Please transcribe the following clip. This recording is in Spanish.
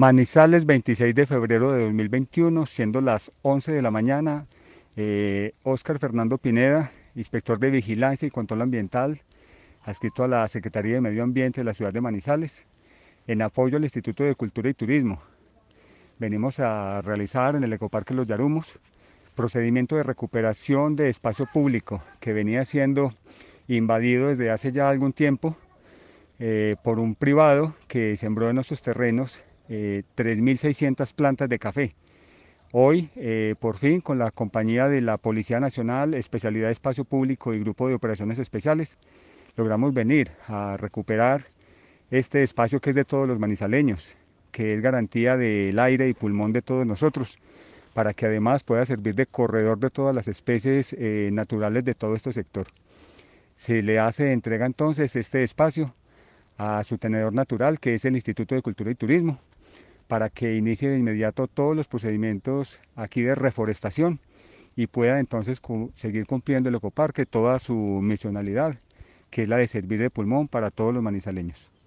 Manizales, 26 de febrero de 2021, siendo las 11 de la mañana. Óscar Fernando Pineda, inspector de Vigilancia y Control Ambiental, adscrito a la Secretaría de Medio Ambiente de la ciudad de Manizales, en apoyo al Instituto de Cultura y Turismo. Venimos a realizar en el Ecoparque Los Yarumos procedimiento de recuperación de espacio público que venía siendo invadido desde hace ya algún tiempo por un privado que sembró en nuestros terrenos 3.600 plantas de café. Hoy, por fin, con la compañía de la Policía Nacional, Especialidad de Espacio Público y Grupo de Operaciones Especiales, logramos venir a recuperar este espacio que es de todos los manizaleños, que es garantía del aire y pulmón de todos nosotros, para que además pueda servir de corredor de todas las especies naturales de todo este sector. Se le hace entrega entonces este espacio a su tenedor natural, que es el Instituto de Cultura y Turismo, para que inicie de inmediato todos los procedimientos aquí de reforestación y pueda entonces seguir cumpliendo el ecoparque toda su misionalidad, que es la de servir de pulmón para todos los manizaleños.